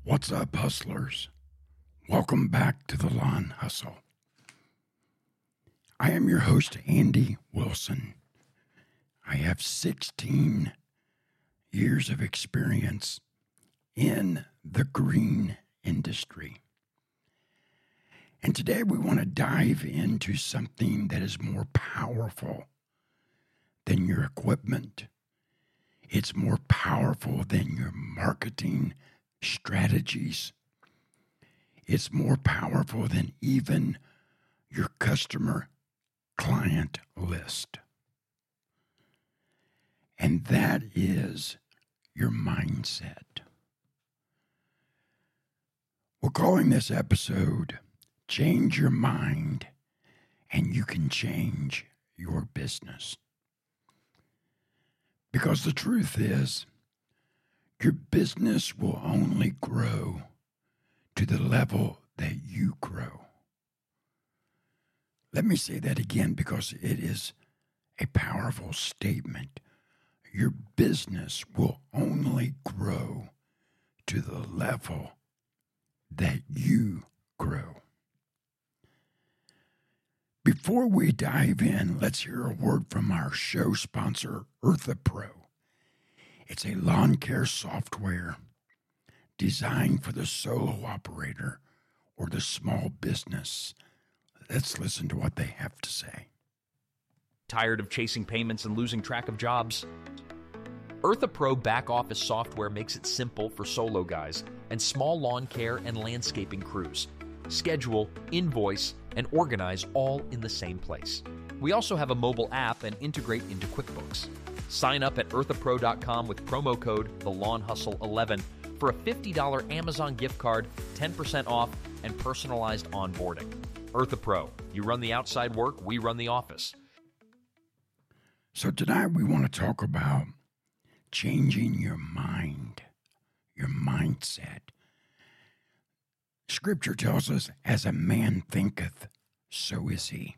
What's up, hustlers? Welcome back to the Lawn Hustle. I am your host, Andy Wilson. I have 16 years of experience in the green industry. And today we want to dive into something that is more powerful than your equipment. It's more powerful than your marketing strategies. It's more powerful than even your customer client list. And that is your mindset. We're calling this episode Change Your Mind and You Can Change Your Business. Because the truth is, your business will only grow to the level that you grow. Let me say that again because it is a powerful statement. Your business will only grow to the level that you grow. Before we dive in, let's hear a word from our show sponsor, EarthaPro. It's a lawn care software designed for the solo operator or the small business. Let's listen to what they have to say. Tired of chasing payments and losing track of jobs? EarthaPro back office software makes it simple for solo guys and small lawn care and landscaping crews. Schedule, invoice, and organize all in the same place. We also have a mobile app and integrate into QuickBooks. Sign up at earthapro.com with promo code TheLawnHustle11 for a $50 Amazon gift card, 10% off, and personalized onboarding. EarthaPro, you run the outside work, we run the office. So tonight we want to talk about changing your mind, your mindset. Scripture tells us, as a man thinketh, so is he.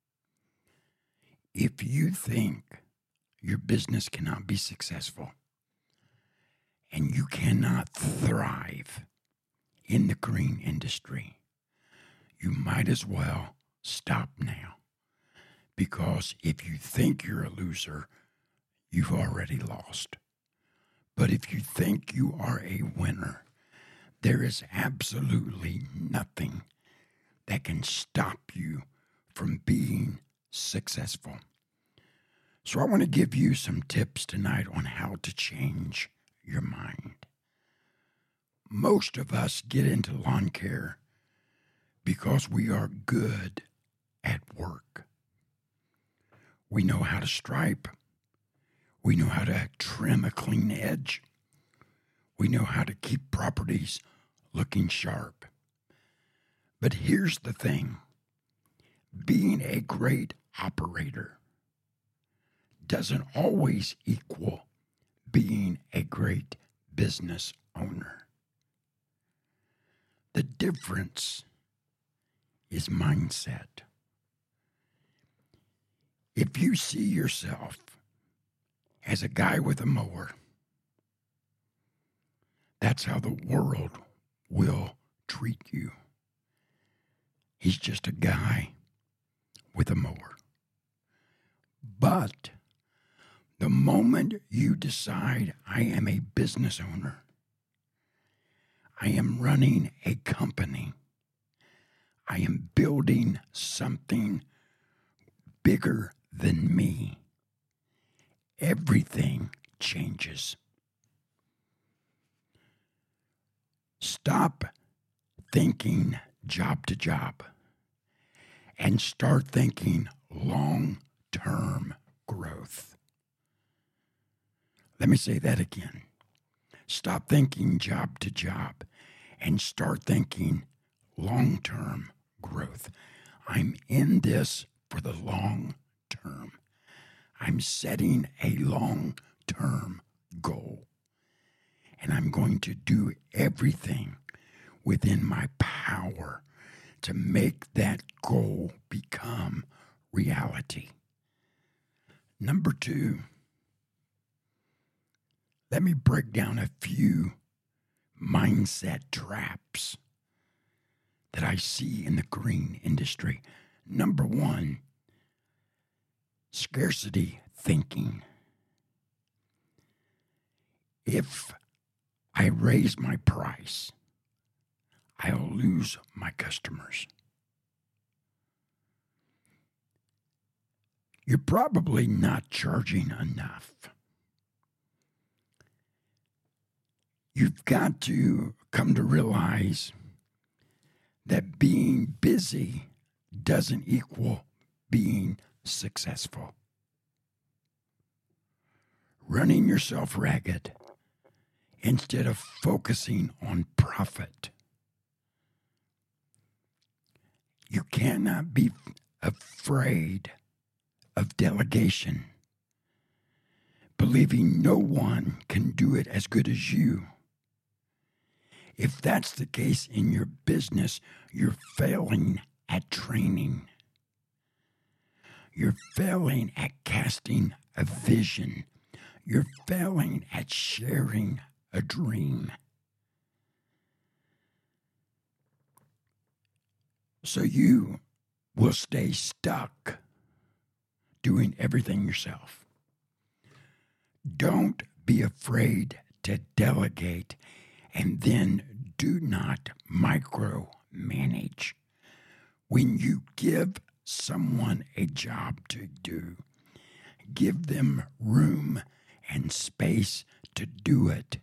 If you think your business cannot be successful and you cannot thrive in the green industry, you might as well stop now. Because if you think you're a loser, you've already lost. But if you think you are a winner, there is absolutely nothing that can stop you from being successful. So I want to give you some tips tonight on how to change your mind. Most of us get into lawn care because we are good at work. We know how to stripe. We know how to trim a clean edge. We know how to keep properties looking sharp. But here's the thing. Being a great operator doesn't always equal being a great business owner. The difference is mindset. If you see yourself as a guy with a mower, that's how the world will treat you. He's just a guy with a mower. But the moment you decide, I am a business owner, I am running a company, I am building something bigger than me, everything changes. Stop thinking job to job and start thinking long-term growth. Let me say that again. Stop thinking job to job and start thinking long-term growth. I'm in this for the long term. I'm setting a long-term goal. And I'm going to do everything within my power to make that goal become reality. Number 2, let me break down a few mindset traps that I see in the green industry. Number one, scarcity thinking. If I raise my price, I'll lose my customers. You're probably not charging enough. You've got to come to realize that being busy doesn't equal being successful. Running yourself ragged instead of focusing on profit. You cannot be afraid of delegation, believing no one can do it as good as you. If that's the case in your business, you're failing at training. You're failing at casting a vision. You're failing at sharing a dream. So you will stay stuck doing everything yourself. Don't be afraid to delegate, and then do not micromanage. When you give someone a job to do, give them room and space to do it.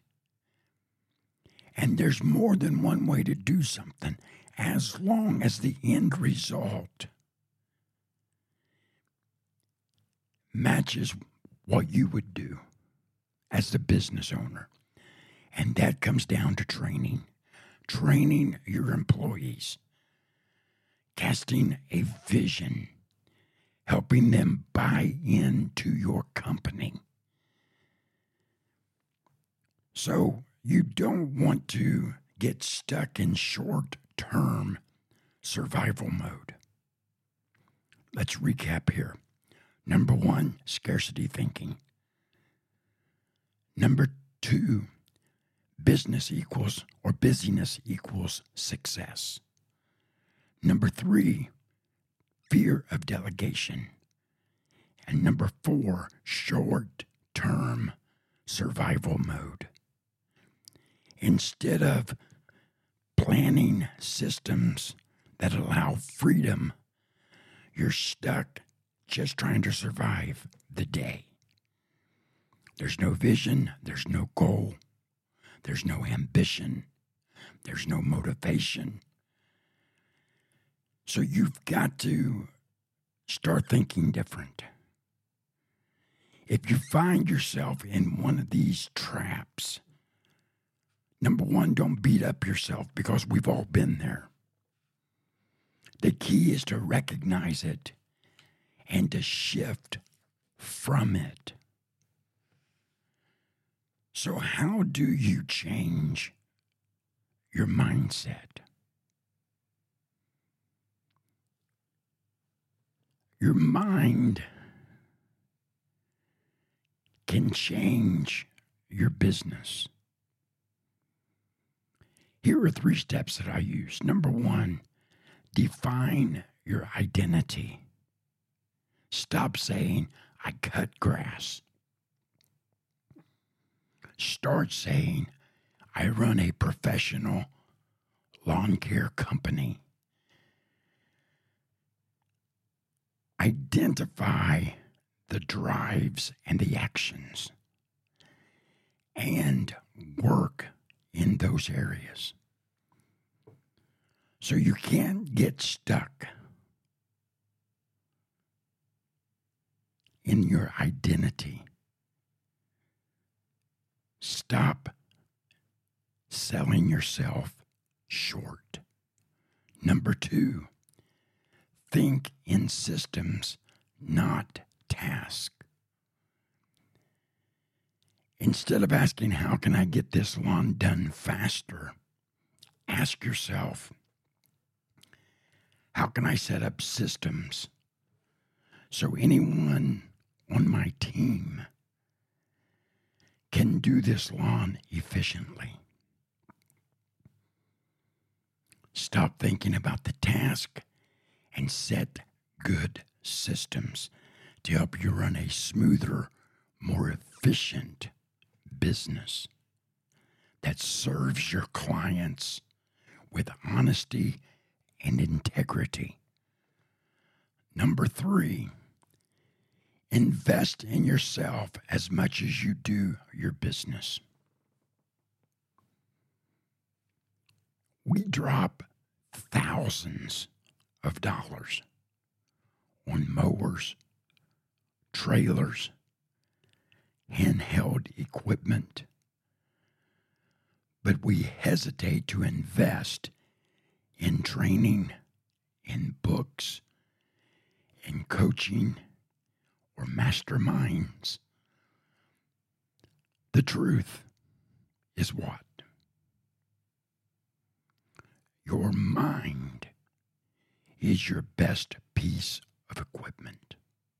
And there's more than one way to do something, as long as the end result matches what you would do as the business owner. And that comes down to training. Training your employees, casting a vision, helping them buy into your company. So you don't want to get stuck in short-term survival mode. Let's recap here. Number one, scarcity thinking. Number two, business equals or busyness equals success. Number three, fear of delegation. And number four, short-term survival mode. Instead of planning systems that allow freedom, you're stuck just trying to survive the day. There's no vision, there's no goal, there's no ambition, there's no motivation. So you've got to start thinking different. If you find yourself in one of these traps, number one, don't beat up yourself, because we've all been there. The key is to recognize it and to shift from it. So how do you change your mindset? Your mind can change your business. Here are 3 steps that I use. Number one, define your identity. Stop saying, I cut grass. Start saying, I run a professional lawn care company. Identify the drives and the actions and work in those areas. So you can't get stuck in your identity. Stop selling yourself short. Number 2, think in systems, not tasks. Instead of asking, how can I get this lawn done faster? Ask yourself, how can I set up systems so anyone on my team can do this lawn efficiently? Stop thinking about the task and set good systems to help you run a smoother, more efficient business that serves your clients with honesty and integrity. Number 3, invest in yourself as much as you do your business. We drop thousands of dollars on mowers, trailers, handheld equipment, but we hesitate to invest in training, in books, in coaching, or masterminds. The truth is what? Your mind is your best piece of equipment.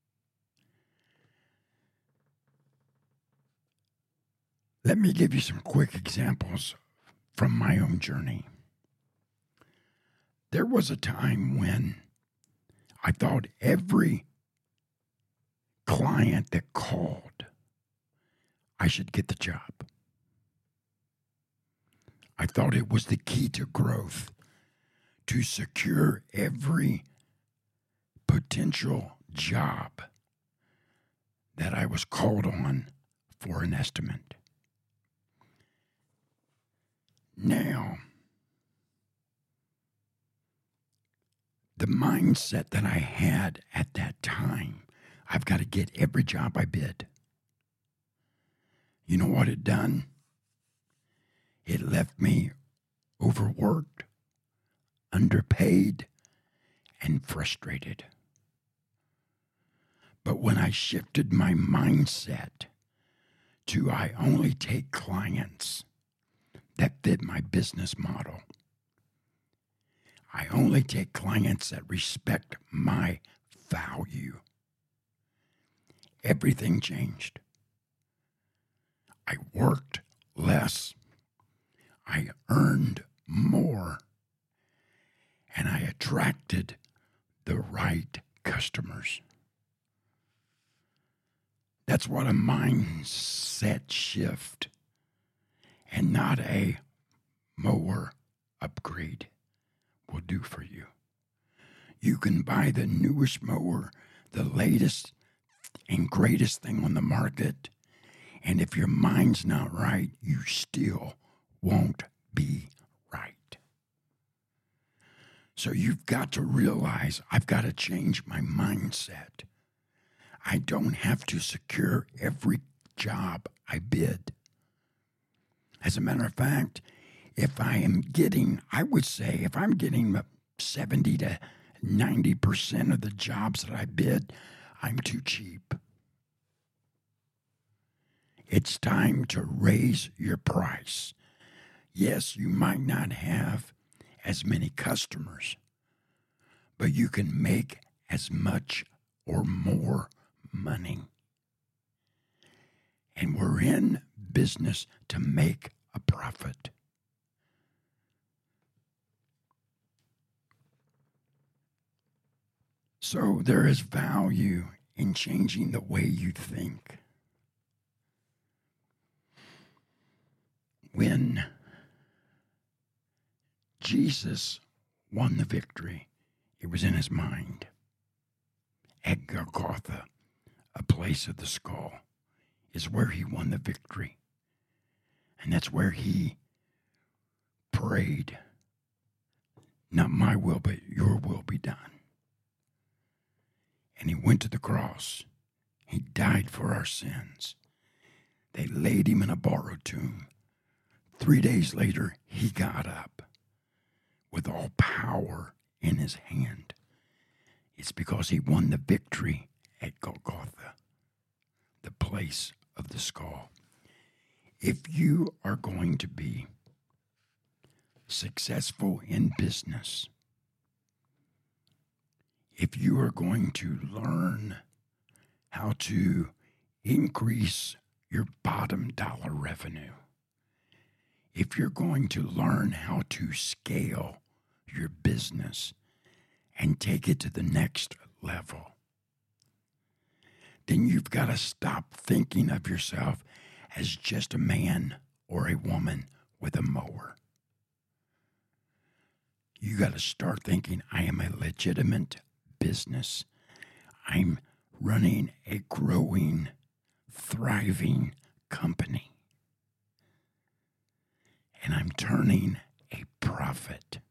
Let me give you some quick examples from my own journey. There was a time when I thought every client that called, I should get the job. I thought it was the key to growth to secure every potential job that I was called on for an estimate. Now, the mindset that I had at that time, I've got to get every job I bid. You know what it done? It left me overworked, underpaid, and frustrated. But when I shifted my mindset to I only take clients that fit my business model, I only take clients that respect my value, everything changed. I worked less, I earned more, and I attracted the right customers. That's what a mindset shift and not a mower upgrade will do for you. You can buy the newest mower, the latest and greatest thing on the market, and if your mind's not right, you still won't be right. So you've got to realize I've got to change my mindset. I don't have to secure every job I bid. As a matter of fact, if I'm getting 70 to 90% of the jobs that I bid, I'm too cheap. It's time to raise your price. Yes, you might not have as many customers, but you can make as much or more money. And we're in business to make a profit. So there is value in changing the way you think. When Jesus won the victory, it was in his mind. At Golgotha, a place of the skull, is where he won the victory. And that's where he prayed, not my will, but your will be done. And he went to the cross. He died for our sins. They laid him in a borrowed tomb. 3 days later, he got up with all power in his hand. It's because he won the victory at Golgotha, the place of the skull. If you are going to be successful in business, if you are going to learn how to increase your bottom dollar revenue, if you're going to learn how to scale your business and take it to the next level, then you've got to stop thinking of yourself as just a man or a woman with a mower. You got to start thinking, I am a legitimate business. I'm running a growing, thriving company. And I'm turning a profit.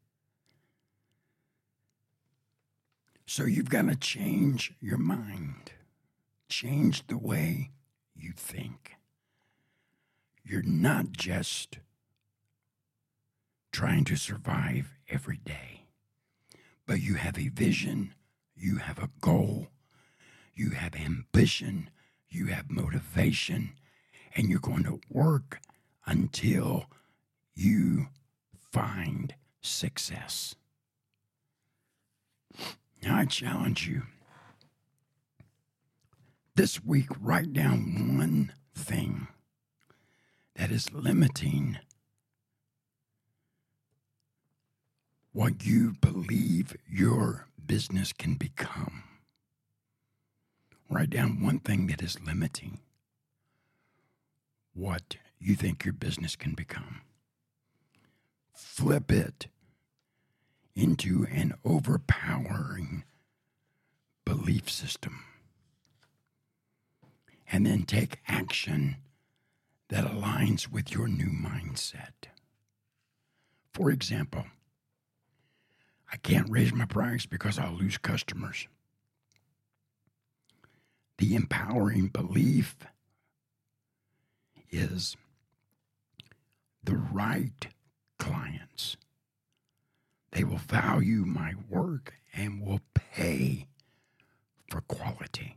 So you've got to change your mind. Change the way you think. You're not just trying to survive every day, but you have a vision, you have a goal, you have ambition, you have motivation, and you're going to work until you find success. Now I challenge you. This week, write down one thing that is limiting what you believe your business can become. Write down one thing that is limiting what you think your business can become. Flip it into an overpowering belief system. And then take action that aligns with your new mindset. For example, I can't raise my price because I'll lose customers. The empowering belief is the right clients. They will value my work and will pay for quality.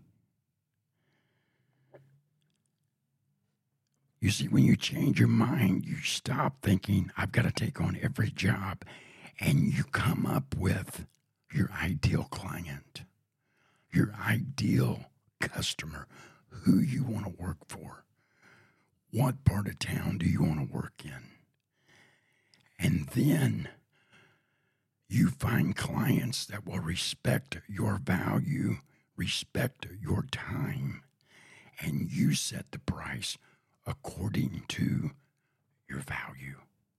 You see, when you change your mind, you stop thinking, I've got to take on every job, and you come up with your ideal client, your ideal customer, who you want to work for, what part of town do you want to work in. And then you find clients that will respect your value, respect your time, and you set the price according to your value.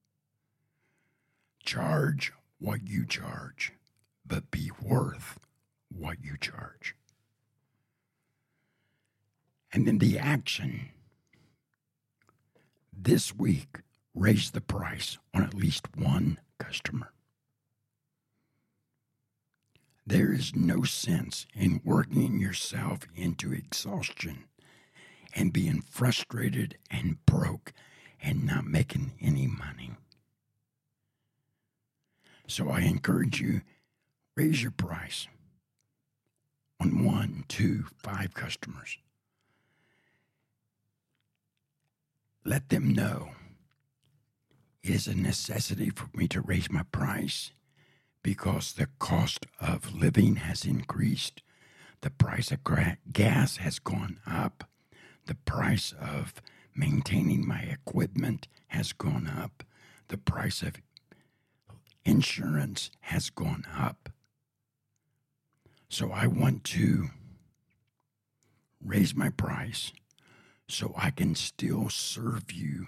Charge what you charge, but be worth what you charge. And then the action. This week, raise the price on at least one customer. There is no sense in working yourself into exhaustion and being frustrated and broke and not making any money. So I encourage you, raise your price on 1, 2, 5 customers. Let them know it is a necessity for me to raise my price because the cost of living has increased. The price of gas has gone up. The price of maintaining my equipment has gone up. The price of insurance has gone up. So I want to raise my price so I can still serve you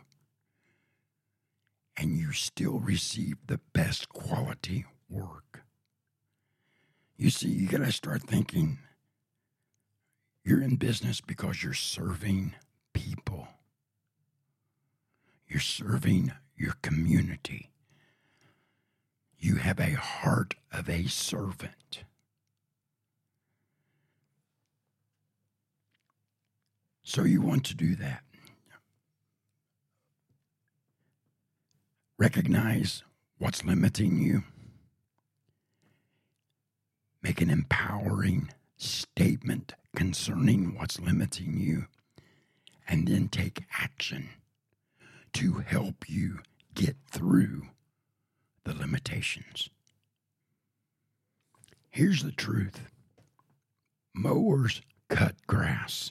and you still receive the best quality work. You see, you got to start thinking you're in business because you're serving people. You're serving your community. You have a heart of a servant. So you want to do that. Recognize what's limiting you. Make an empowering statement concerning what's limiting you, and then take action to help you get through the limitations. Here's the truth. Mowers cut grass,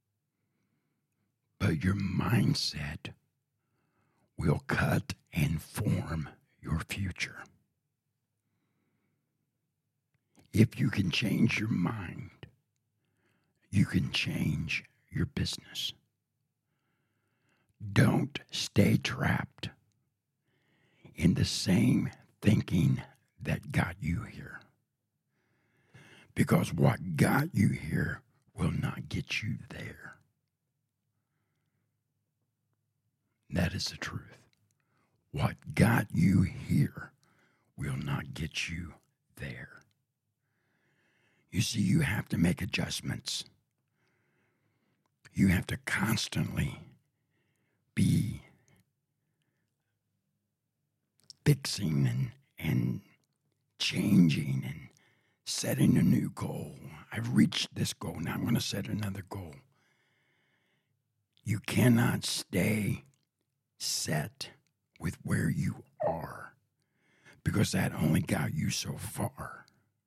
but your mindset will cut and form your future. If you can change your mind, you can change your business. Don't stay trapped in the same thinking that got you here. Because what got you here will not get you there. That is the truth. What got you here will not get you there. You see, you have to make adjustments. You have to constantly be fixing and changing and setting a new goal. I've reached this goal. Now I'm going to set another goal. You cannot stay set with where you are because that only got you so far.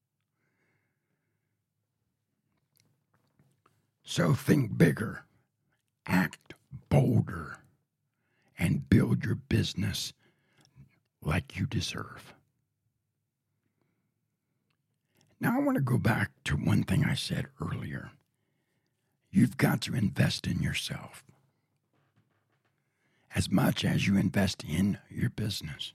So think bigger, act bolder, and build your business like you deserve. Now, I want to go back to one thing I said earlier. You've got to invest in yourself as much as you invest in your business.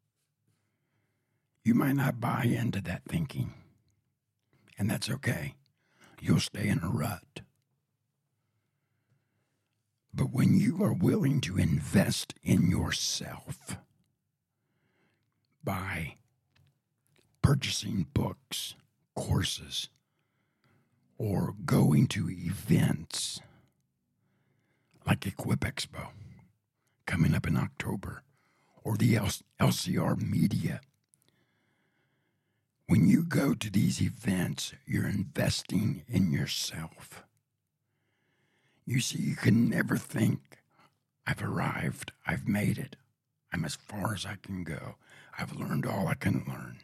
You might not buy into that thinking, and that's okay. You'll stay in a rut. But when you are willing to invest in yourself by purchasing books, courses, or going to events like Equip Expo coming up in October, or the LCR Media. When you go to these events, you're investing in yourself. You see, you can never think, I've arrived, I've made it, I'm as far as I can go, I've learned all I can learn.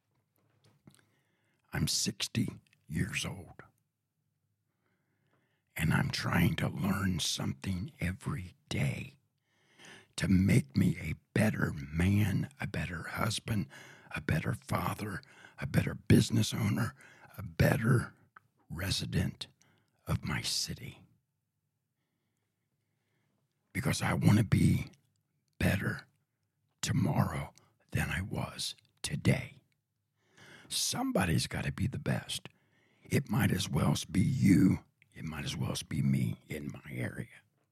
I'm 60 years old, and I'm trying to learn something every day to make me a better man, a better husband, a better father, a better business owner, a better resident of my city. Because I want to be better tomorrow than I was today. Somebody's got to be the best. It might as well be you. It might as well be me in my area.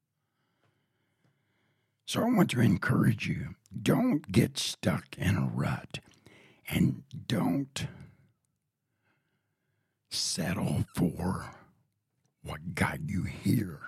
So I want to encourage you, don't get stuck in a rut and don't settle for what got you here.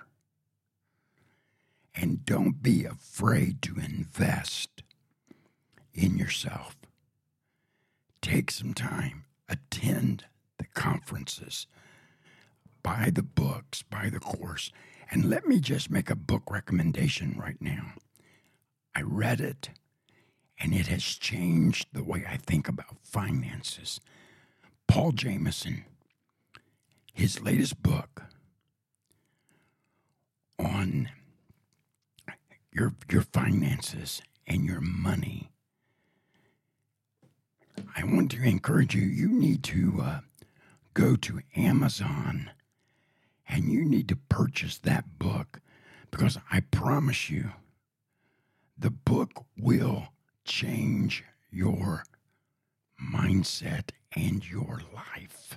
And don't be afraid to invest in yourself. Take some time, attend the conferences, buy the books, buy the course. And let me just make a book recommendation right now. I read it, and it has changed the way I think about finances. Paul Jameson, his latest book on your finances and your money. I want to encourage you, you need to go to Amazon and you need to purchase that book because I promise you, the book will change your mindset and your life.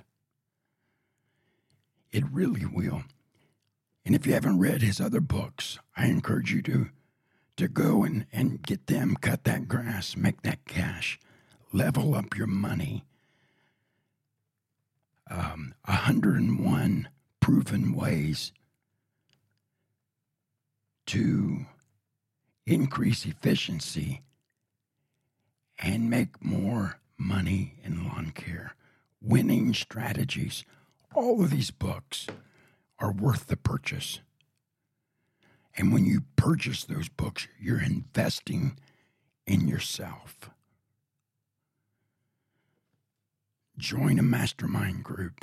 It really will. And if you haven't read his other books, I encourage you to go and get them, cut that grass, make that cash, level up your money. 101 proven ways to increase efficiency and make more money in lawn care. Winning strategies. All of these books are worth the purchase. And when you purchase those books, you're investing in yourself. Join a mastermind group.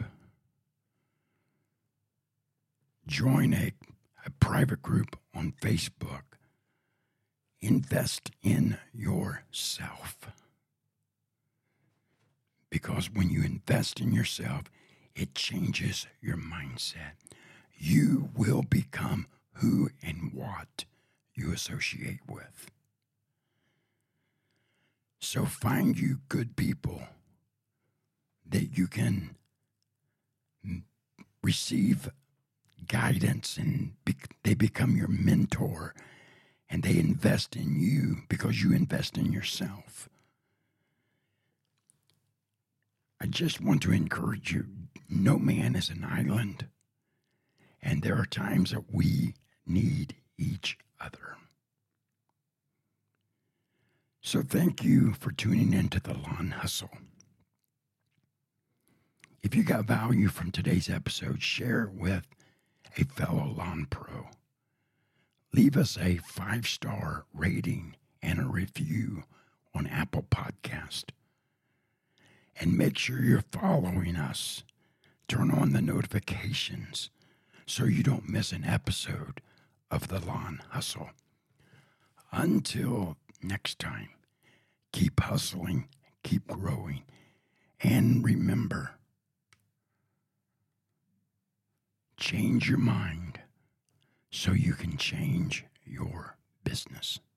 Join a private group on Facebook. Invest in yourself. Because when you invest in yourself, it changes your mindset. You will become who and what you associate with. So find you good people that you can receive guidance, and they become your mentor, and they invest in you because you invest in yourself. I just want to encourage you, no man is an island, and there are times that we need each other. So thank you for tuning into the Lawn Hustle. If you got value from today's episode, share it with a fellow lawn pro. Leave us a 5-star rating and a review on Apple Podcast. And make sure you're following us. Turn on the notifications so you don't miss an episode of the Lawn Hustle. Until next time, keep hustling, keep growing, and remember, change your mind so you can change your business.